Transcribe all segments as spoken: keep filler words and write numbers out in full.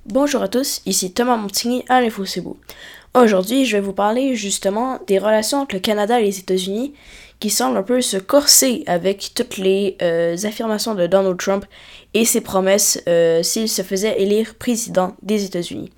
Bonjour à tous, ici Thomas Montigny à l'Info Cebu. Aujourd'hui, je vais vous parler justement des relations entre le Canada et les États-Unis qui semblent un peu se corser avec toutes les euh, affirmations de Donald Trump et ses promesses euh, s'il se faisait élire président des États-Unis.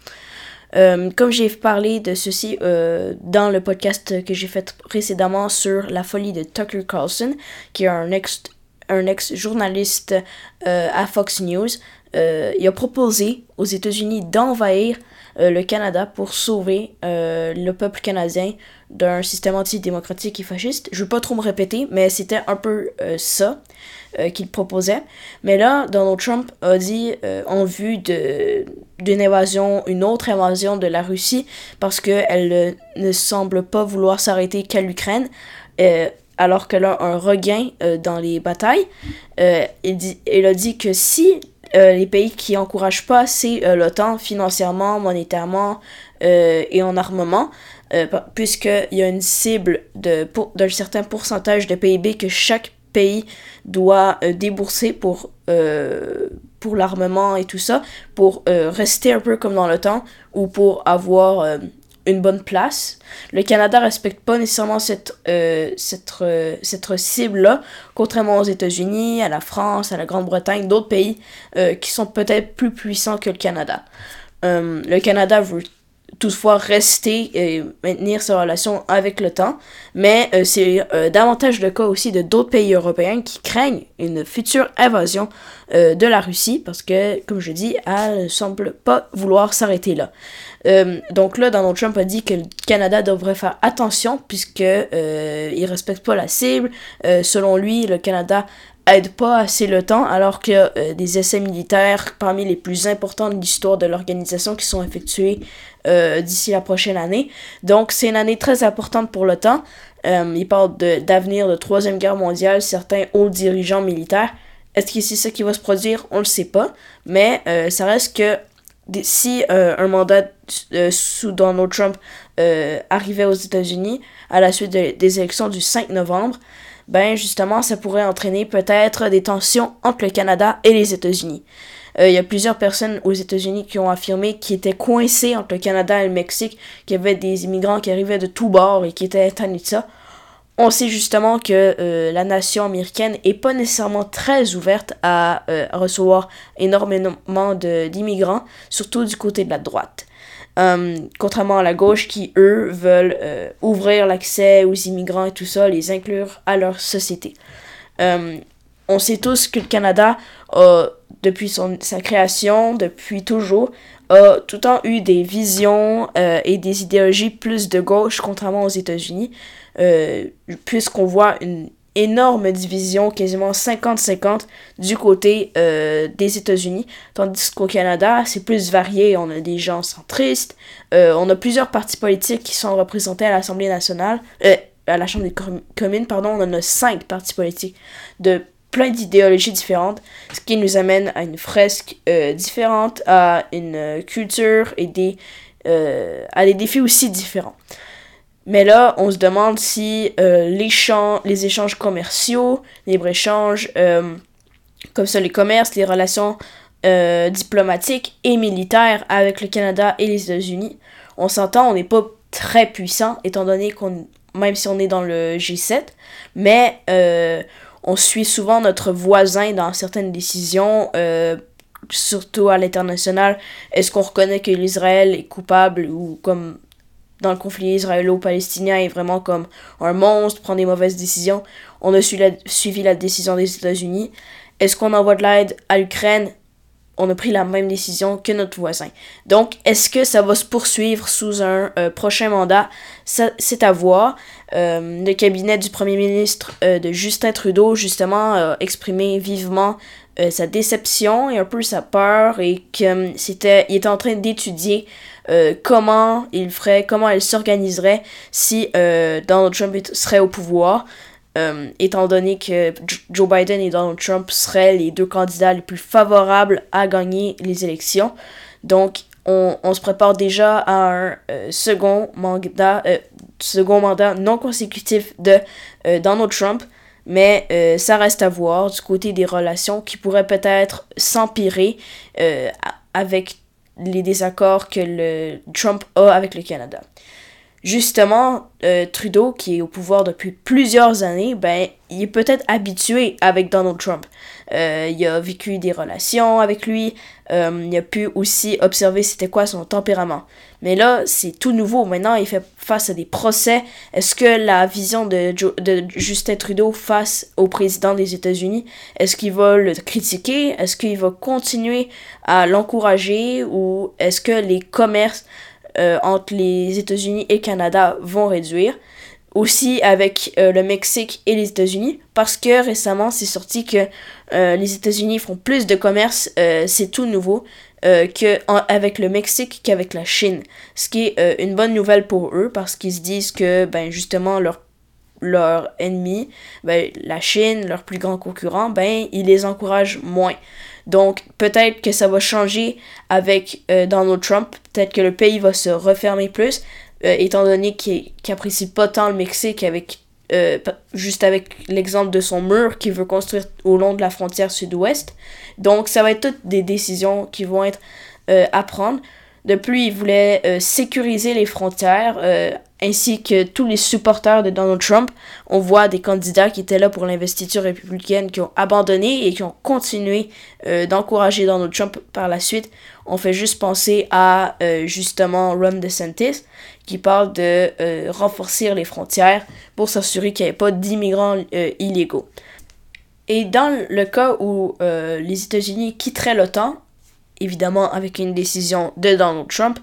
Euh, comme j'ai parlé de ceci euh, dans le podcast que j'ai fait précédemment sur la folie de Tucker Carlson, qui est un ex, un ex-journaliste euh, à Fox News, euh, il a proposé aux États-Unis d'envahir euh, le Canada pour sauver euh, le peuple canadien d'un système antidémocratique et fasciste. Je ne veux pas trop me répéter, mais c'était un peu euh, ça euh, qu'il proposait. Mais là, Donald Trump a dit, euh, en vue de, d'une invasion, une autre invasion de la Russie, parce qu'elle euh, ne semble pas vouloir s'arrêter qu'à l'Ukraine, euh, alors qu'elle a un regain euh, dans les batailles. Euh, il, dit, il a dit que si euh, les pays qui n'encouragent pas assez euh, l'OTAN financièrement, monétairement euh, et en armement, euh, puisqu'il y a une cible de, pour, d'un certain pourcentage de P I B que chaque pays doit euh, débourser pour, euh, pour l'armement et tout ça, pour euh, rester un peu comme dans l'OTAN ou pour avoir euh, une bonne place. Le Canada respecte pas nécessairement cette, euh, cette, euh, cette cible-là, contrairement aux États-Unis, à la France, à la Grande-Bretagne, d'autres pays euh, qui sont peut-être plus puissants que le Canada. Euh, le Canada veut toutefois rester et maintenir sa relation avec l'OTAN, mais euh, c'est euh, davantage le cas aussi de d'autres pays européens qui craignent une future invasion euh, de la Russie, parce que, comme je dis, elle ne semble pas vouloir s'arrêter là. Euh, donc là, Donald Trump a dit que le Canada devrait faire attention, puisque euh, il respecte pas la cible. Euh, selon lui, le Canada aide pas assez l'OTAN, alors qu'il y a euh, des essais militaires parmi les plus importants de l'histoire de l'organisation qui sont effectués euh, d'ici la prochaine année. Donc c'est une année très importante pour l'OTAN. Euh, il parle de, d'avenir de troisième guerre mondiale, certains hauts dirigeants militaires. Est-ce que c'est ça qui va se produire? On le sait pas, mais euh, ça reste que si euh, un mandat euh, sous Donald Trump euh, arrivait aux États-Unis à la suite de, des élections du cinq novembre, ben justement, ça pourrait entraîner peut-être des tensions entre le Canada et les États-Unis. Euh, il y a plusieurs personnes aux États-Unis qui ont affirmé qu'ils étaient coincés entre le Canada et le Mexique, qu'il y avait des immigrants qui arrivaient de tous bords et qui étaient tannés de ça. On sait justement que euh, la nation américaine est pas nécessairement très ouverte à euh, recevoir énormément de, d'immigrants, surtout du côté de la droite. Um, contrairement à la gauche qui, eux, veulent euh, ouvrir l'accès aux immigrants et tout ça, les inclure à leur société. Um, on sait tous que le Canada, a, depuis son, sa création, depuis toujours, a tout le temps eu des visions euh, et des idéologies plus de gauche, contrairement aux États-Unis, euh, puisqu'on voit une énorme division, quasiment cinquante cinquante du côté euh, des États-Unis, tandis qu'au Canada, c'est plus varié. On a des gens centristes, euh, on a plusieurs partis politiques qui sont représentés à l'Assemblée nationale, euh, à la Chambre des com- communes, pardon, on en a cinq partis politiques de plein d'idéologies différentes, ce qui nous amène à une fresque euh, différente, à une euh, culture et des, euh, à des défis aussi différents. Mais là, on se demande si euh, les, champs, les échanges commerciaux, les libre-échanges, euh, comme ça, les commerces, les relations euh, diplomatiques et militaires avec le Canada et les États-Unis, on s'entend, on n'est pas très puissant, étant donné qu'on, même si on est dans le G sept, mais euh, on suit souvent notre voisin dans certaines décisions, euh, surtout à l'international. Est-ce qu'on reconnaît que l'Israël est coupable ou comme dans le conflit israélo-palestinien est vraiment comme un monstre, prend des mauvaises décisions. On a su la, suivi la décision des États-Unis. Est-ce qu'on envoie de l'aide à l'Ukraine? On a pris la même décision que notre voisin. Donc, est-ce que ça va se poursuivre sous un euh, prochain mandat? Ça, c'est à voir. Euh, le cabinet du premier ministre euh, de Justin Trudeau, justement, a exprimé vivement euh, sa déception et un peu sa peur et qu'il c'était, il était en train d'étudier Euh, comment il ferait, comment elle s'organiserait si euh, Donald Trump serait au pouvoir, euh, étant donné que Joe Biden et Donald Trump seraient les deux candidats les plus favorables à gagner les élections. Donc, on, on se prépare déjà à un euh, second mandat, euh, second mandat non consécutif de euh, Donald Trump, mais euh, ça reste à voir du côté des relations qui pourraient peut-être s'empirer euh, avec les désaccords que le Trump a avec le Canada. Justement, euh, Trudeau, qui est au pouvoir depuis plusieurs années, ben, il est peut-être habitué avec Donald Trump. Euh, il a vécu des relations avec lui, euh, il a pu aussi observer c'était quoi son tempérament. Mais là, c'est tout nouveau. Maintenant, il fait face à des procès. Est-ce que la vision de, jo- de Justin Trudeau face au président des États-Unis, est-ce qu'il va le critiquer? Est-ce qu'il va continuer à l'encourager? Ou est-ce que les commerces Euh, entre les États-Unis et le Canada vont réduire. Aussi avec euh, le Mexique et les États-Unis, parce que récemment c'est sorti que euh, les États-Unis font plus de commerce, euh, c'est tout nouveau, euh, que en, avec le Mexique qu'avec la Chine. Ce qui est euh, une bonne nouvelle pour eux, parce qu'ils se disent que ben justement leur leur ennemi, ben, la Chine, leur plus grand concurrent, ben, ils les encouragent moins. Donc, peut-être que ça va changer avec euh, Donald Trump. Peut-être que le pays va se refermer plus, euh, étant donné qu'il n'apprécie pas tant le Mexique avec euh, juste avec l'exemple de son mur qu'il veut construire au long de la frontière sud-ouest. Donc, ça va être toutes des décisions qui vont être euh, à prendre. De plus, il voulait euh, sécuriser les frontières, euh, ainsi que tous les supporters de Donald Trump. On voit des candidats qui étaient là pour l'investiture républicaine qui ont abandonné et qui ont continué euh, d'encourager Donald Trump par la suite. On fait juste penser à euh, justement Ron DeSantis qui parle de euh, renforcer les frontières pour s'assurer qu'il n'y ait pas d'immigrants euh, illégaux. Et dans le cas où euh, les États-Unis quitteraient l'OTAN, évidemment avec une décision de Donald Trump,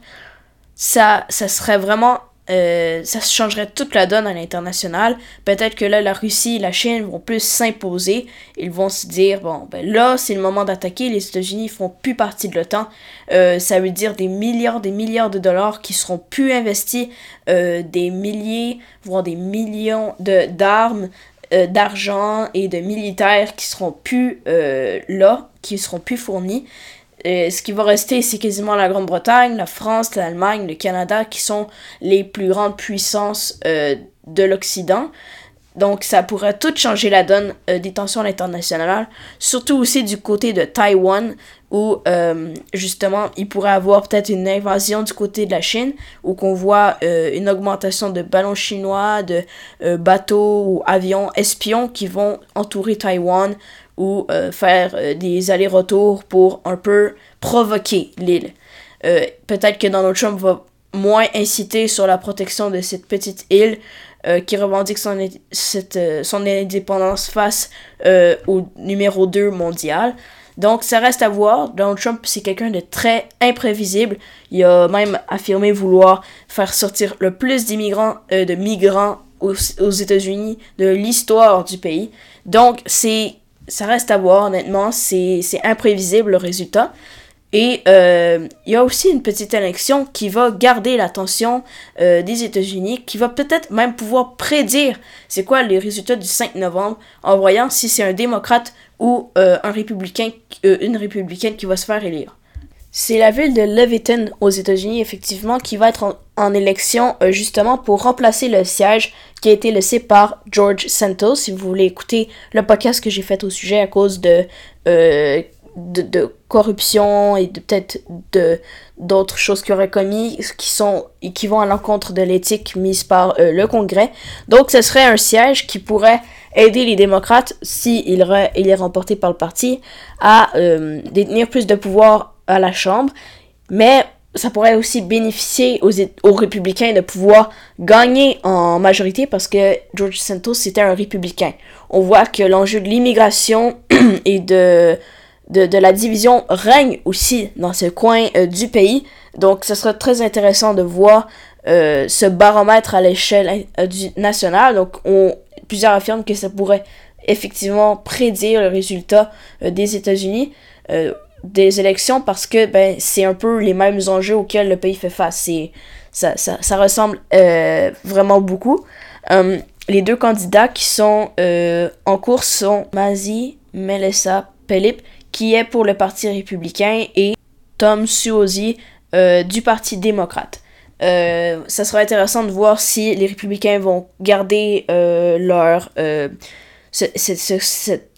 ça, ça serait vraiment... Euh, ça changerait toute la donne à l'international. Peut-être que là, la Russie et la Chine vont plus s'imposer. Ils vont se dire, bon, ben là, c'est le moment d'attaquer. Les États-Unis font plus partie de l'OTAN. Euh, ça veut dire des milliards, des milliards de dollars qui seront plus investis, euh, des milliers, voire des millions de, d'armes, euh, d'argent et de militaires qui seront plus euh, là, qui seront plus fournis. Et ce qui va rester, c'est quasiment la Grande-Bretagne, la France, l'Allemagne, le Canada, qui sont les plus grandes puissances euh, de l'Occident. Donc, ça pourrait tout changer la donne euh, des tensions internationales, surtout aussi du côté de Taïwan, où, euh, justement, il pourrait avoir peut-être une invasion du côté de la Chine, où qu'on voit euh, une augmentation de ballons chinois, de euh, bateaux ou avions espions qui vont entourer Taïwan, ou euh, faire euh, des allers-retours pour un peu provoquer l'île. Euh, peut-être que Donald Trump va moins inciter sur la protection de cette petite île euh, qui revendique son, cette, euh, son indépendance face euh, au numéro deux mondial. Donc, ça reste à voir. Donald Trump, c'est quelqu'un de très imprévisible. Il a même affirmé vouloir faire sortir le plus d'immigrants, euh, de migrants aux, aux États-Unis de l'histoire du pays. Donc, c'est ça reste à voir, honnêtement, c'est, c'est imprévisible le résultat. Et euh, il y a aussi une petite élection qui va garder l'attention euh, des États-Unis, qui va peut-être même pouvoir prédire c'est quoi les résultats du cinq novembre, en voyant si c'est un démocrate ou euh, un républicain, euh, une républicaine qui va se faire élire. C'est la ville de Leavenworth aux États-Unis, effectivement, qui va être en, en élection euh, justement pour remplacer le siège qui a été laissé par George Santos. Si vous voulez écouter le podcast que j'ai fait au sujet à cause de, euh, de, de corruption et de, peut-être de, d'autres choses qu'il aurait commis qui, sont, qui vont à l'encontre de l'éthique mise par euh, le Congrès. Donc, ce serait un siège qui pourrait aider les démocrates, s'il re, il est remporté par le parti, à euh, détenir plus de pouvoir à la Chambre, mais ça pourrait aussi bénéficier aux, aux républicains de pouvoir gagner en majorité parce que George Santos c'était un républicain. On voit que l'enjeu de l'immigration et de, de, de la division règne aussi dans ce coin euh, du pays, donc ce sera très intéressant de voir euh, ce baromètre à l'échelle euh, du, nationale. Donc on, plusieurs affirment que ça pourrait effectivement prédire le résultat euh, des États-Unis euh, des élections parce que ben c'est un peu les mêmes enjeux auxquels le pays fait face. C'est, ça, ça, ça ressemble euh, vraiment beaucoup. Um, les deux candidats qui sont euh, en course sont Mazi Melissa Pelip, qui est pour le Parti républicain, et Tom Suozzi euh, du Parti démocrate. Euh, ça sera intéressant de voir si les républicains vont garder euh, leur... Euh, ce, ce, ce, cette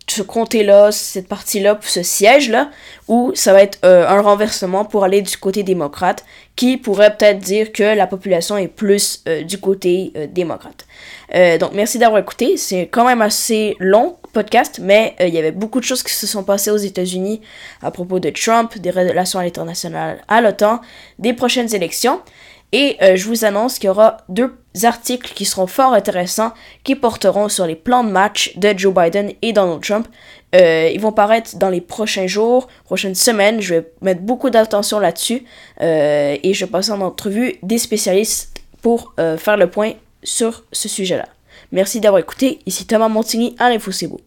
ce comté-là, cette partie-là, ce siège-là, ou ça va être euh, un renversement pour aller du côté démocrate, qui pourrait peut-être dire que la population est plus euh, du côté euh, démocrate. Euh, donc, merci d'avoir écouté. C'est quand même assez long, podcast, mais euh, il y avait beaucoup de choses qui se sont passées aux États-Unis à propos de Trump, des relations à l'international, à l'OTAN, des prochaines élections. Et euh, je vous annonce qu'il y aura deux articles qui seront fort intéressants, qui porteront sur les plans de match de Joe Biden et Donald Trump. Euh, ils vont paraître dans les prochains jours, prochaines semaines. Je vais mettre beaucoup d'attention là-dessus. Euh, et je vais passer en entrevue des spécialistes pour euh, faire le point sur ce sujet-là. Merci d'avoir écouté. Ici Thomas Montigny à l'Info C'est Beau.